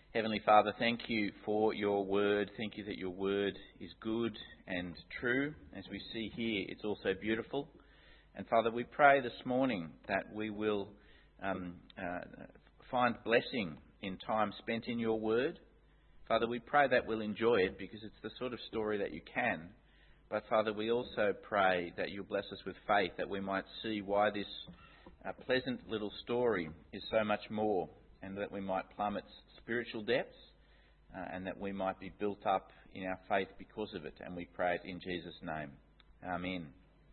Heavenly Father, thank you for your word. Thank you that your word is good and true. As we see here, it's also beautiful. And Father, we pray this morning that we will find blessing in time spent in your word. Father, we pray that we'll enjoy it because it's the sort of story that you can. But Father, we also pray that you'll bless us with faith, that we might see why this pleasant little story is so much more, and that we might plumb its spiritual depths, and that we might be built up in our faith because of it. And we pray it in Jesus' name. Amen.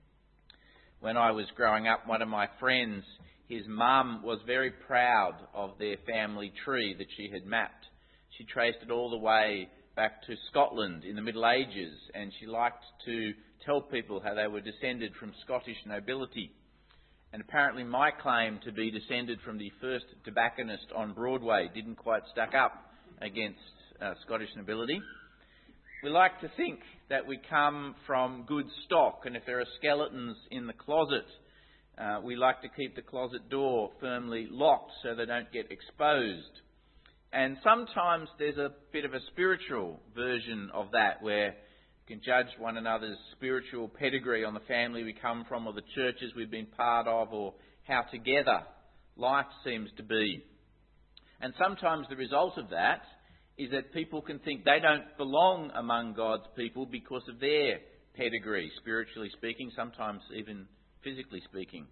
When I was growing up, one of my friends, his mum was very proud of their family tree that she had mapped. She traced it all the way back to Scotland in the Middle Ages, and she liked to tell people how they were descended from Scottish nobility. And apparently my claim to be descended from the first tobacconist on Broadway didn't quite stack up against Scottish nobility. We like to think that we come from good stock, and if there are skeletons in the closet, we like to keep the closet door firmly locked so they don't get exposed. And sometimes there's a bit of a spiritual version of that, where can judge one another's spiritual pedigree on the family we come from or the churches we've been part of or how together life seems to be. And sometimes the result of that is that people can think they don't belong among God's people because of their pedigree, spiritually speaking, sometimes even physically speaking.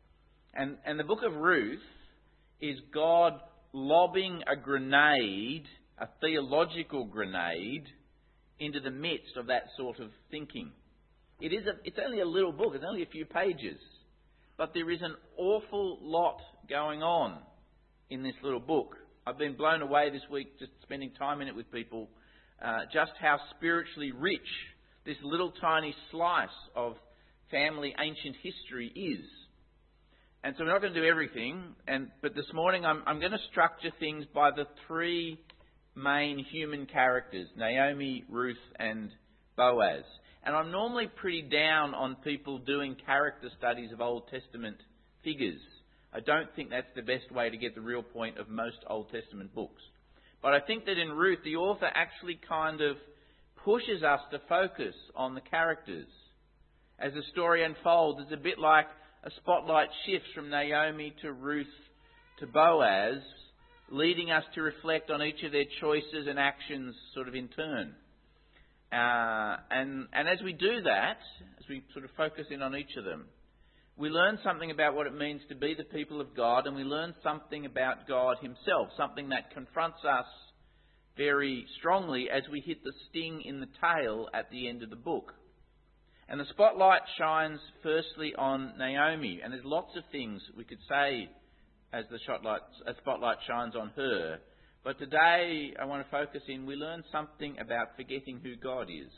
And the book of Ruth is God lobbing a grenade, a theological grenade, into the midst of that sort of thinking. It's only a little book, it's only a few pages, but there is an awful lot going on in this little book. I've been blown away this week just spending time in it with people, just how spiritually rich this little tiny slice of family ancient history is. And so we're not going to do everything, but this morning I'm going to structure things by the three main human characters, Naomi, Ruth and Boaz. And I'm normally pretty down on people doing character studies of Old Testament figures. I don't think that's the best way to get the real point of most Old Testament books. But I think that in Ruth, the author actually kind of pushes us to focus on the characters. As the story unfolds, it's a bit like a spotlight shifts from Naomi to Ruth to Boaz, leading us to reflect on each of their choices and actions sort of in turn. And as we do that, as we sort of focus in on each of them, we learn something about what it means to be the people of God, and we learn something about God himself, something that confronts us very strongly as we hit the sting in the tail at the end of the book. And the spotlight shines firstly on Naomi, and there's lots of things we could say as the spotlight shines on her. But today I want to focus in, we learn something about forgetting who God is.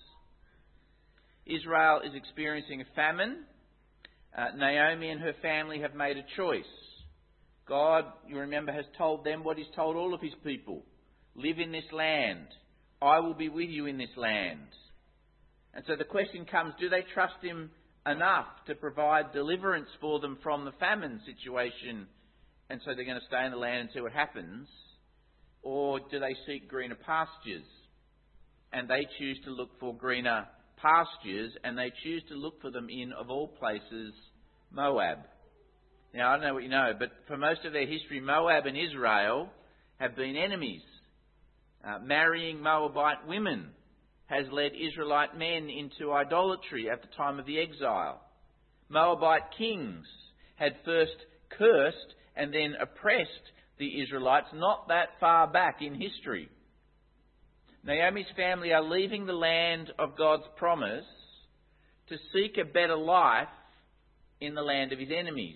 Israel is experiencing a famine. Naomi and her family have made a choice. God, you remember, has told them what he's told all of his people. Live in this land. I will be with you in this land. And so the question comes, do they trust him enough to provide deliverance for them from the famine situation, and so they're going to stay in the land and see what happens? Or do they seek greener pastures? And they choose to look for greener pastures, and they choose to look for them in, of all places, Moab. Now, I don't know what you know, but for most of their history, Moab and Israel have been enemies. Marrying Moabite women has led Israelite men into idolatry at the time of the exile. Moabite kings had first cursed and then oppressed the Israelites not that far back in history. Naomi's family are leaving the land of God's promise to seek a better life in the land of his enemies.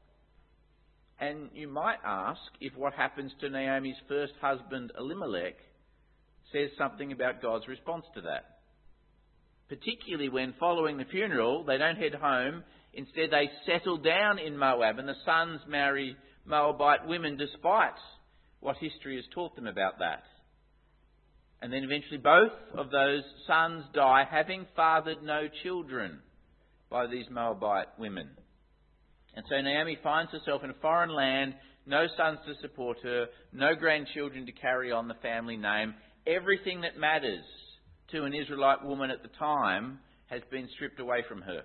And you might ask if what happens to Naomi's first husband, Elimelech, says something about God's response to that. Particularly when, following the funeral, they don't head home. Instead, they settle down in Moab, and the sons marry Moabite women despite what history has taught them about that. And then eventually both of those sons die, having fathered no children by these Moabite women. And so Naomi finds herself in a foreign land, no sons to support her, no grandchildren to carry on the family name. Everything that matters to an Israelite woman at the time has been stripped away from her.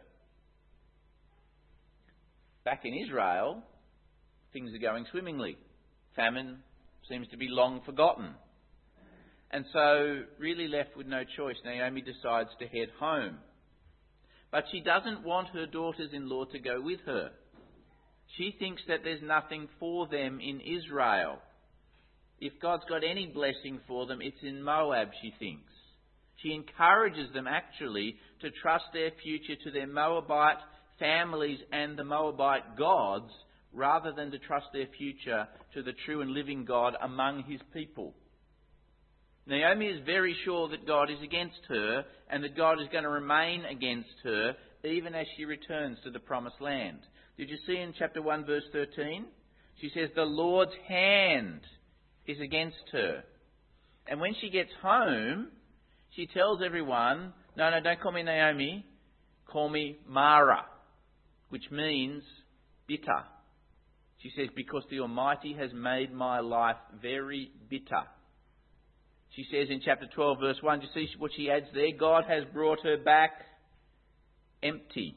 Back in Israel, things are going swimmingly. Famine seems to be long forgotten. And so, really left with no choice, Naomi decides to head home. But she doesn't want her daughters-in-law to go with her. She thinks that there's nothing for them in Israel. If God's got any blessing for them, it's in Moab, she thinks. She encourages them, actually, to trust their future to their Moabite families and the Moabite gods, rather than to trust their future to the true and living God among his people. Naomi is very sure that God is against her, and that God is going to remain against her, even as she returns to the promised land. Did you see in chapter 1, verse 13? She says, the Lord's hand is against her. And when she gets home, she tells everyone, no, don't call me Naomi, call me Mara, which means bitter. She says, because the Almighty has made my life very bitter. She says in chapter 12, verse 1, do you see what she adds there? God has brought her back empty.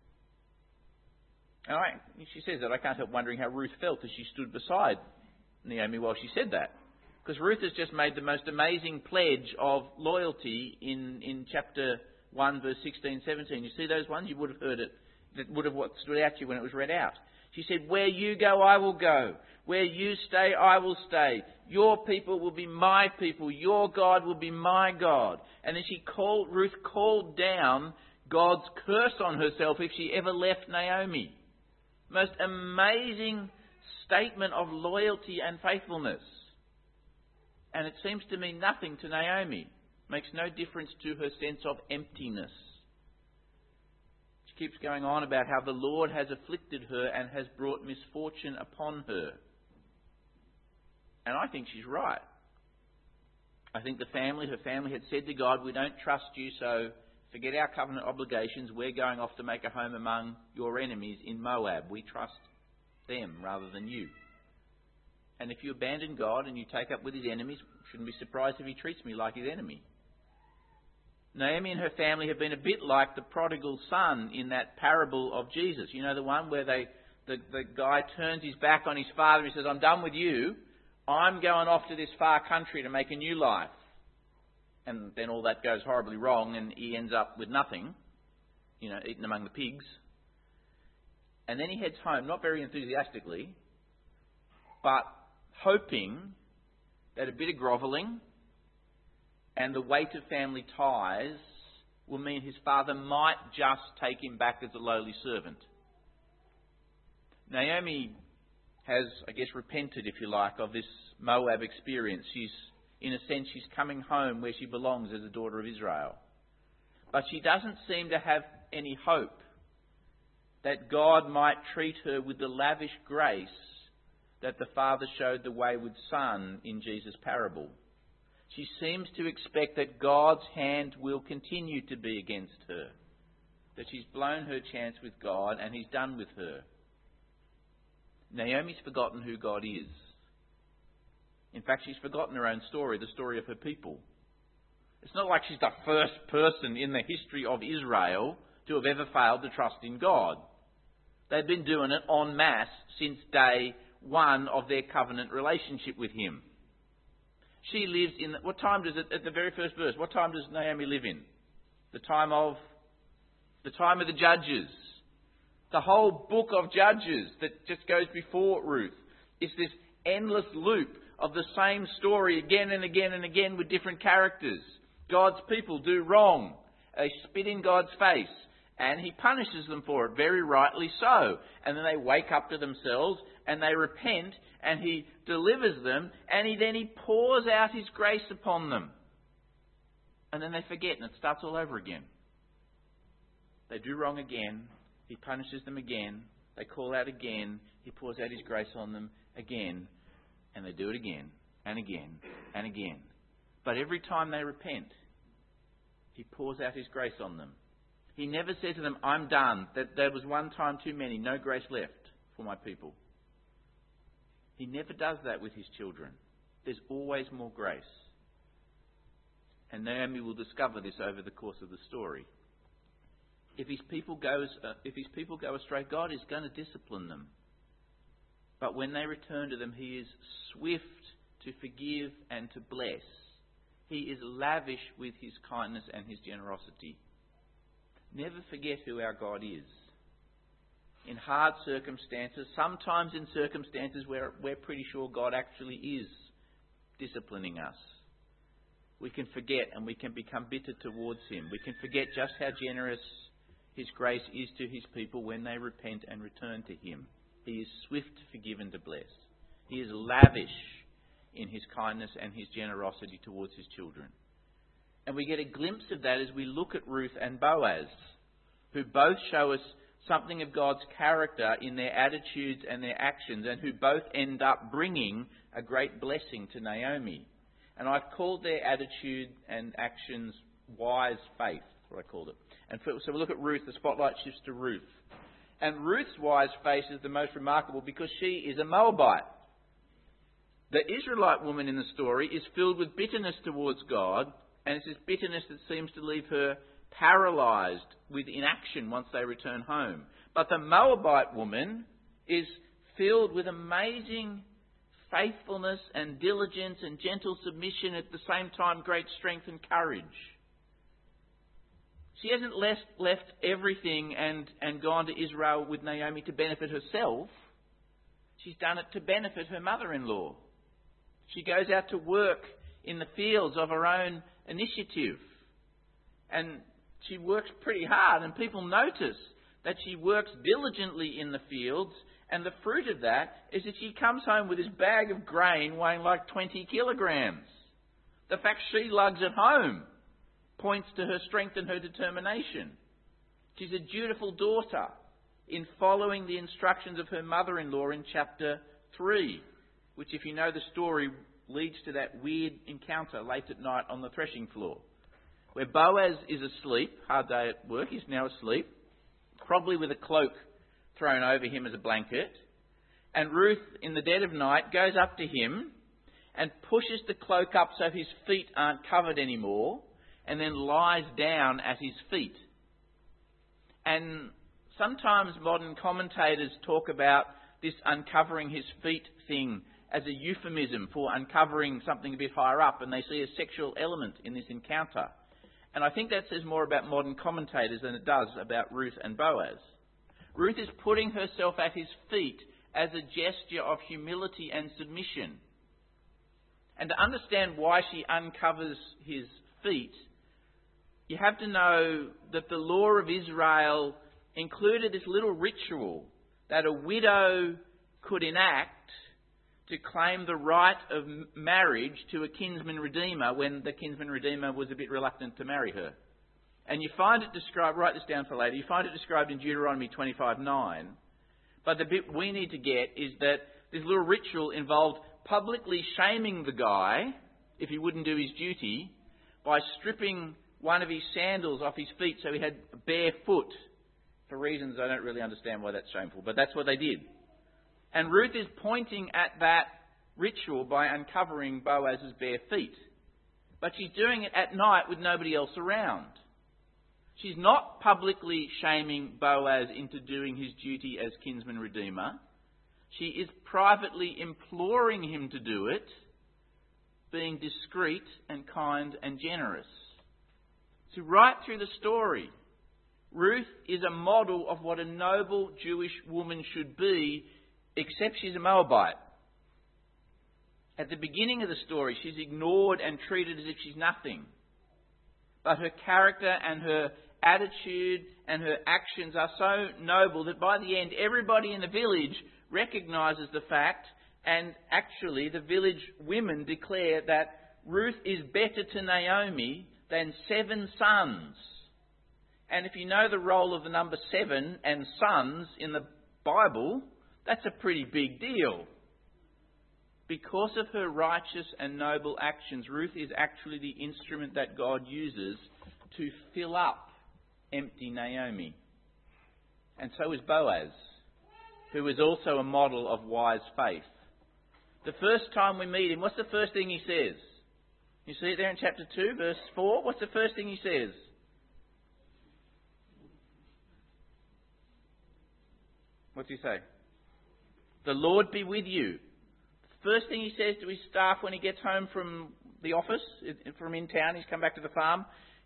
She says that. I can't help wondering how Ruth felt as she stood beside Naomi while she said that. Because Ruth has just made the most amazing pledge of loyalty in chapter 1, verse 16, 17. You see those ones? You would have heard it. That would have what stood out to you when it was read out. She said, where you go, I will go. Where you stay, I will stay. Your people will be my people. Your God will be my God. And then Ruth called down God's curse on herself if she ever left Naomi. Most amazing statement of loyalty and faithfulness. And it seems to mean nothing to Naomi. Makes no difference to her sense of emptiness. She keeps going on about how the Lord has afflicted her and has brought misfortune upon her. And I think she's right. I think her family had said to God, we don't trust you, so forget our covenant obligations. We're going off to make a home among your enemies in Moab. We trust them rather than you. And if you abandon God and you take up with his enemies, shouldn't be surprised if he treats me like his enemy. Naomi and her family have been a bit like the prodigal son in that parable of Jesus. You know, the one where the guy turns his back on his father and he says, I'm done with you. I'm going off to this far country to make a new life. And then all that goes horribly wrong and he ends up with nothing, eaten among the pigs. And then he heads home, not very enthusiastically, but hoping that a bit of grovelling and the weight of family ties will mean his father might just take him back as a lowly servant. Naomi has, repented, if you like, of this Moab experience. In a sense, she's coming home where she belongs as a daughter of Israel. But she doesn't seem to have any hope that God might treat her with the lavish grace that the father showed the wayward son in Jesus' parable. She seems to expect that God's hand will continue to be against her, that she's blown her chance with God and he's done with her. Naomi's forgotten who God is. In fact, she's forgotten her own story, the story of her people. It's not like she's the first person in the history of Israel to have ever failed to trust in God. They've been doing it en masse since day one of their covenant relationship with him. She lives in... What time does it... At the very first verse, what time does Naomi live in? The time of the Judges. The whole book of Judges that just goes before Ruth is this endless loop of the same story again and again and again with different characters. God's people do wrong. They spit in God's face and he punishes them for it, very rightly so. And then they wake up to themselves and they repent and he delivers them and he pours out his grace upon them. And then they forget and it starts all over again. They do wrong again. He punishes them again. They call out again. He pours out his grace on them again. And they do it again and again and again. But every time they repent, he pours out his grace on them. He never said to them, I'm done. That there was one time too many. No grace left for my people. He never does that with his children. There's always more grace. And Naomi will discover this over the course of the story. If his people go astray, God is going to discipline them. But when they return to them, he is swift to forgive and to bless. He is lavish with his kindness and his generosity. Never forget who our God is. In hard circumstances, sometimes in circumstances where we're pretty sure God actually is disciplining us, we can forget and we can become bitter towards him. We can forget just how generous his grace is to his people when they repent and return to him. He is swift to forgive and to bless. He is lavish in his kindness and his generosity towards his children. And we get a glimpse of that as we look at Ruth and Boaz, who both show us something of God's character in their attitudes and their actions, and who both end up bringing a great blessing to Naomi. And I've called their attitude and actions wise faith, that's what I called it. And so we'll look at Ruth. The spotlight shifts to Ruth. And Ruth's wise faith is the most remarkable because she is a Moabite. The Israelite woman in the story is filled with bitterness towards God, and it's this bitterness that seems to leave her paralysed with inaction once they return home. But the Moabite woman is filled with amazing faithfulness and diligence and gentle submission, at the same time great strength and courage. She hasn't left everything and gone to Israel with Naomi to benefit herself. She's done it to benefit her mother-in-law. She goes out to work in the fields of her own initiative. And she works pretty hard, and people notice that she works diligently in the fields, and the fruit of that is that she comes home with this bag of grain weighing like 20 kilograms. The fact she lugs it home points to her strength and her determination. She's a dutiful daughter in following the instructions of her mother-in-law in chapter 3, which, if you know the story, leads to that weird encounter late at night on the threshing floor, where Boaz is asleep, hard day at work, he's now asleep, probably with a cloak thrown over him as a blanket, and Ruth, in the dead of night, goes up to him and pushes the cloak up so his feet aren't covered anymore, and then lies down at his feet. And sometimes modern commentators talk about this uncovering his feet thing as a euphemism for uncovering something a bit higher up, and they see a sexual element in this encounter. And I think that says more about modern commentators than it does about Ruth and Boaz. Ruth is putting herself at his feet as a gesture of humility and submission. And to understand why she uncovers his feet, you have to know that the law of Israel included this little ritual that a widow could enact to claim the right of marriage to a kinsman redeemer when the kinsman redeemer was a bit reluctant to marry her. And you find it described, write this down for later, you find it described in Deuteronomy 25:9. But the bit we need to get is that this little ritual involved publicly shaming the guy, if he wouldn't do his duty, by stripping one of his sandals off his feet so he had a bare foot. For reasons I don't really understand why that's shameful, but that's what they did. And Ruth is pointing at that ritual by uncovering Boaz's bare feet. But she's doing it at night with nobody else around. She's not publicly shaming Boaz into doing his duty as kinsman redeemer. She is privately imploring him to do it, being discreet and kind and generous. So right through the story, Ruth is a model of what a noble Jewish woman should be, except she's a Moabite. At the beginning of the story, she's ignored and treated as if she's nothing. But her character and her attitude and her actions are so noble that by the end, everybody in the village recognises the fact, and actually the village women declare that Ruth is better to Naomi than 7 sons. And if you know the role of the number 7 and sons in the Bible, that's a pretty big deal. Because of her righteous and noble actions, Ruth is actually the instrument that God uses to fill up empty Naomi. And so is Boaz, who is also a model of wise faith. The first time we meet him, what's the first thing he says? You see it there in chapter 2, verse 4. What's the first thing he says? What's he say? The Lord be with you. The first thing he says to his staff when he gets home from the office, from in town, he's come back to the farm.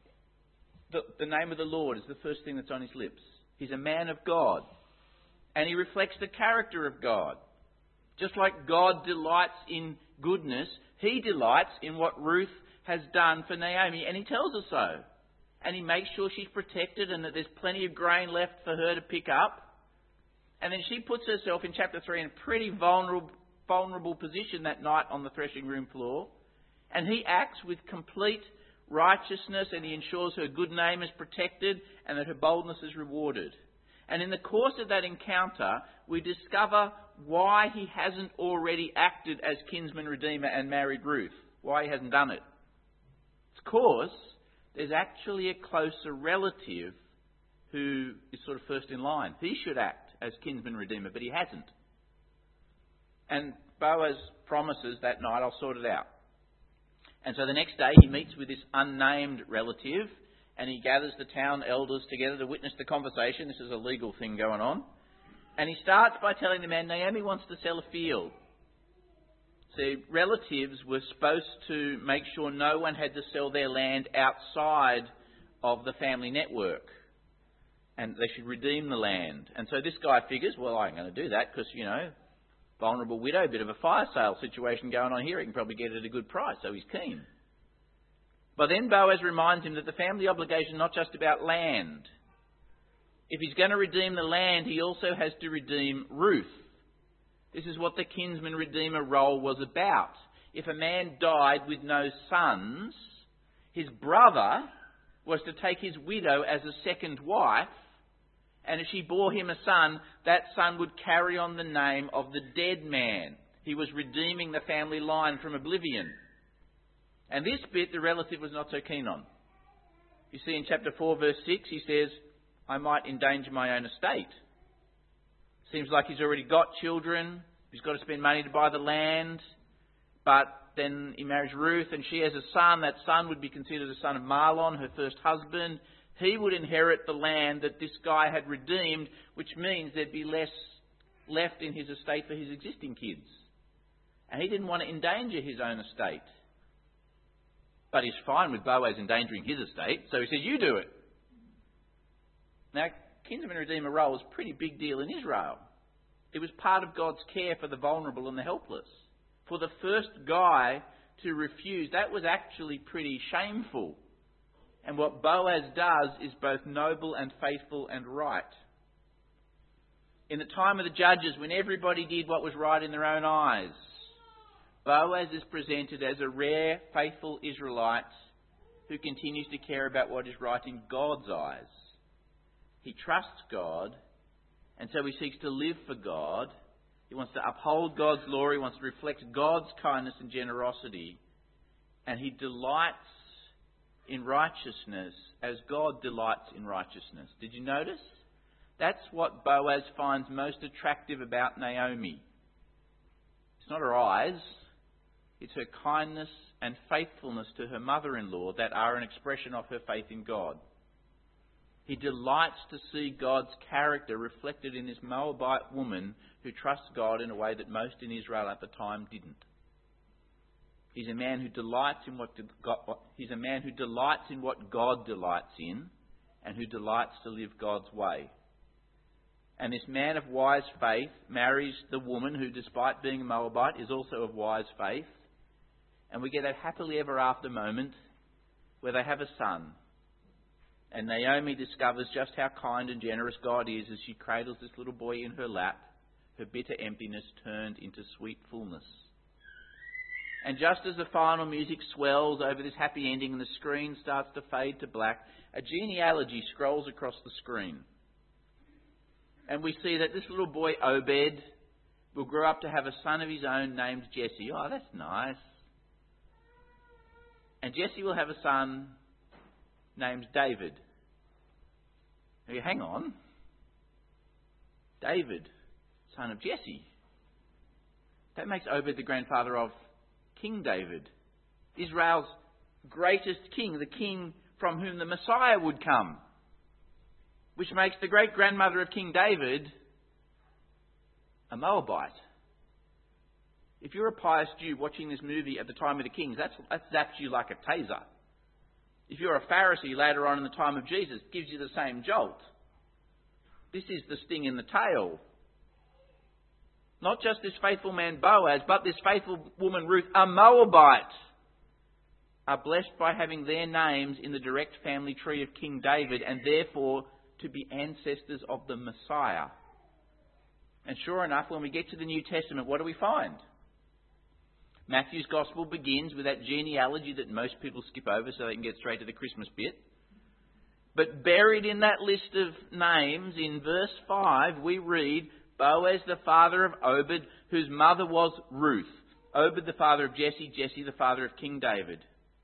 The name of the Lord is the first thing that's on his lips. He's a man of God. And he reflects the character of God. Just like God delights in goodness, he delights in what Ruth has done for Naomi, and he tells her so. And he makes sure she's protected and that there's plenty of grain left for her to pick up. And then she puts herself in chapter 3 in a pretty vulnerable position that night on the threshing room floor. And he acts with complete righteousness, and he ensures her good name is protected and that her boldness is rewarded. And in the course of that encounter, we discover why he hasn't already acted as kinsman redeemer and married Ruth. Why he hasn't done it. It's because there's actually a closer relative who is sort of first in line. He should act as kinsman redeemer, but he hasn't. And Boaz promises that night, I'll sort it out. And so the next day he meets with this unnamed relative, and he gathers the town elders together to witness the conversation. This is a legal thing going on. And he starts by telling the man, Naomi wants to sell a field. See, relatives were supposed to make sure no one had to sell their land outside of the family network. And they should redeem the land. And so this guy figures, well, I'm going to do that because, vulnerable widow, bit of a fire sale situation going on here. He can probably get it at a good price, so he's keen. But then Boaz reminds him that the family obligation is not just about land. If he's going to redeem the land, he also has to redeem Ruth. This is what the kinsman redeemer role was about. If a man died with no sons, his brother was to take his widow as a second wife, and if she bore him a son, that son would carry on the name of the dead man. He was redeeming the family line from oblivion. And this bit the relative was not so keen on. You see in chapter 4 verse 6 he says, I might endanger my own estate. Seems like he's already got children. He's got to spend money to buy the land. But then he marries Ruth and she has a son. That son would be considered a son of Mahlon, her first husband. He would inherit the land that this guy had redeemed, which means there'd be less left in his estate for his existing kids. And he didn't want to endanger his own estate. But he's fine with Boaz endangering his estate, so he said, you do it. Now, kinsman redeemer role was a pretty big deal in Israel. It was part of God's care for the vulnerable and the helpless. For the first guy to refuse, that was actually pretty shameful. And what Boaz does is both noble and faithful and right. In the time of the judges, when everybody did what was right in their own eyes, Boaz is presented as a rare, faithful Israelite who continues to care about what is right in God's eyes. He trusts God, and so he seeks to live for God. He wants to uphold God's law. He wants to reflect God's kindness and generosity. And he delights in righteousness as God delights in righteousness. Did you notice? That's what Boaz finds most attractive about Naomi. It's not her eyes. It's her kindness and faithfulness to her mother-in-law that are an expression of her faith in God. He delights to see God's character reflected in this Moabite woman who trusts God in a way that most in Israel at the time didn't. He's a man who delights in what God delights in, and who delights to live God's way. And this man of wise faith marries the woman who, despite being a Moabite, is also of wise faith. And we get that happily ever after moment where they have a son. And Naomi discovers just how kind and generous God is as she cradles this little boy in her lap, her bitter emptiness turned into sweet fullness. And just as the final music swells over this happy ending and the screen starts to fade to black, a genealogy scrolls across the screen. And we see that this little boy, Obed, will grow up to have a son of his own named Jesse. Oh, that's nice. And Jesse will have a son named David. Now, hang on. David, son of Jesse. That makes Obed the grandfather of King David, Israel's greatest king, the king from whom the Messiah would come, which makes the great-grandmother of King David a Moabite. If you're a pious Jew watching this movie at the time of the kings, that zaps you like a taser. If you're a Pharisee later on in the time of Jesus, it gives you the same jolt. This is the sting in the tail. Not just this faithful man Boaz, but this faithful woman Ruth, a Moabite, are blessed by having their names in the direct family tree of King David and therefore to be ancestors of the Messiah. And sure enough, when we get to the New Testament, what do we find? Matthew's Gospel begins with that genealogy that most people skip over so they can get straight to the Christmas bit. But buried in that list of names, in verse 5, we read Boaz the father of Obed, whose mother was Ruth. Obed the father of Jesse, Jesse the father of King David.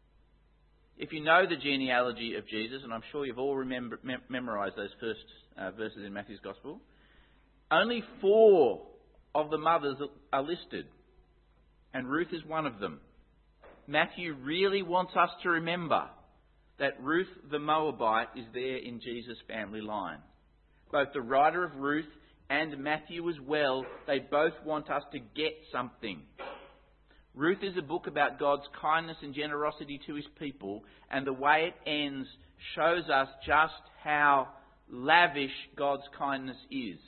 If you know the genealogy of Jesus, and I'm sure you've all memorised those first verses in Matthew's Gospel, only 4 of the mothers are listed. And Ruth is one of them. Matthew really wants us to remember that Ruth the Moabite is there in Jesus' family line. Both the writer of Ruth and Matthew as well, they both want us to get something. Ruth is a book about God's kindness and generosity to his people, and the way it ends shows us just how lavish God's kindness is.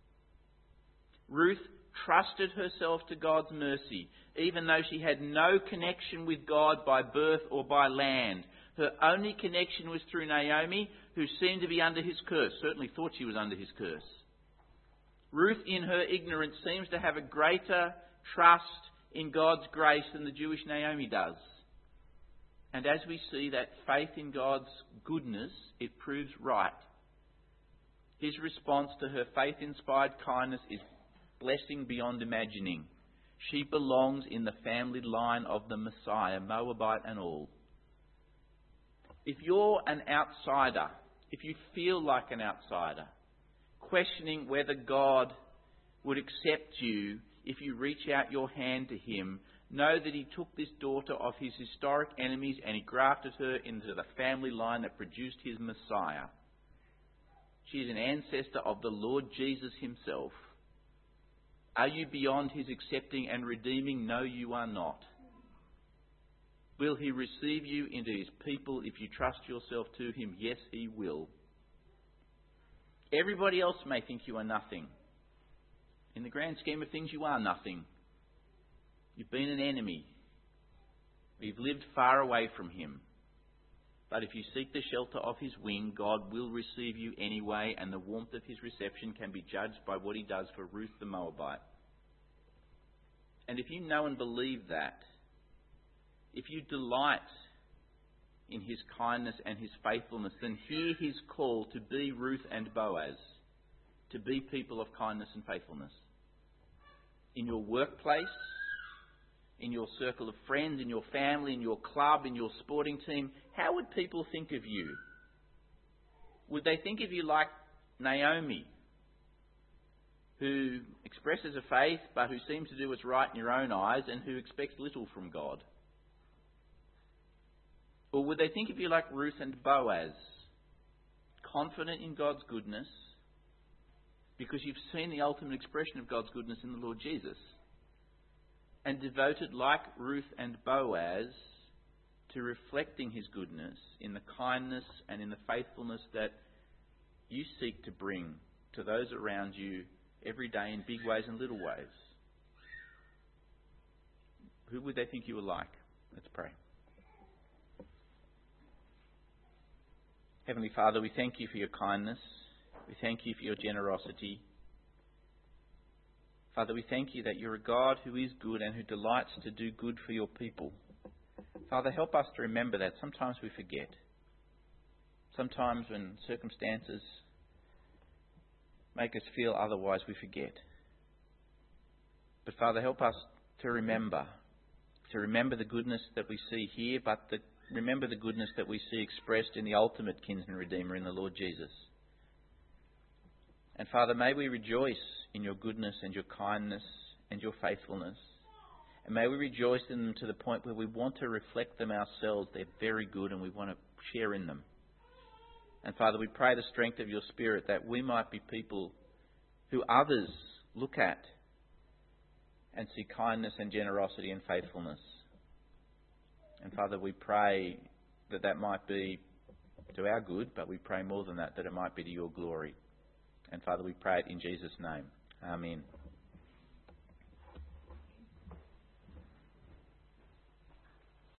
Ruth trusted herself to God's mercy, even though she had no connection with God by birth or by land. Her only connection was through Naomi, who seemed to be under his curse, certainly thought she was under his curse. Ruth, in her ignorance, seems to have a greater trust in God's grace than the Jewish Naomi does. And as we see that faith in God's goodness, it proves right. His response to her faith-inspired kindness is blessing beyond imagining. She belongs in the family line of the Messiah, Moabite and all. If you're an outsider, if you feel like an outsider, questioning whether God would accept you if you reach out your hand to him, know that he took this daughter of his historic enemies and he grafted her into the family line that produced his Messiah. She is an ancestor of the Lord Jesus himself. Are you beyond his accepting and redeeming? No, you are not. Will he receive you into his people if you trust yourself to him? Yes, he will. Everybody else may think you are nothing. In the grand scheme of things, you are nothing. You've been an enemy. You've lived far away from him. But if you seek the shelter of his wing, God will receive you anyway, and the warmth of his reception can be judged by what he does for Ruth the Moabite. And if you know and believe that, if you delight in his kindness and his faithfulness, then hear his call to be Ruth and Boaz, to be people of kindness and faithfulness. In your workplace, in your circle of friends, in your family, in your club, in your sporting team, how would people think of you? Would they think of you like Naomi, who expresses a faith but who seems to do what's right in your own eyes and who expects little from God? Or would they think of you like Ruth and Boaz, confident in God's goodness because you've seen the ultimate expression of God's goodness in the Lord Jesus, and devoted like Ruth and Boaz to reflecting his goodness in the kindness and in the faithfulness that you seek to bring to those around you every day in big ways and little ways? Who would they think you were like? Let's pray. Heavenly Father, we thank you for your kindness. We thank you for your generosity. Father, we thank you that you're a God who is good and who delights to do good for your people. Father, help us to remember that. Sometimes we forget. Sometimes when circumstances make us feel otherwise, we forget. But Father, help us to remember the goodness that we see here, but remember the goodness that we see expressed in the ultimate kinsman redeemer, in the Lord Jesus. And Father, may we rejoice in your goodness and your kindness and your faithfulness. And may we rejoice in them to the point where we want to reflect them ourselves. They're very good and we want to share in them. And Father, we pray the strength of your Spirit that we might be people who others look at and see kindness and generosity and faithfulness. And Father, we pray that that might be to our good, but we pray more than that, that it might be to your glory. And Father, we pray it in Jesus' name. Amen.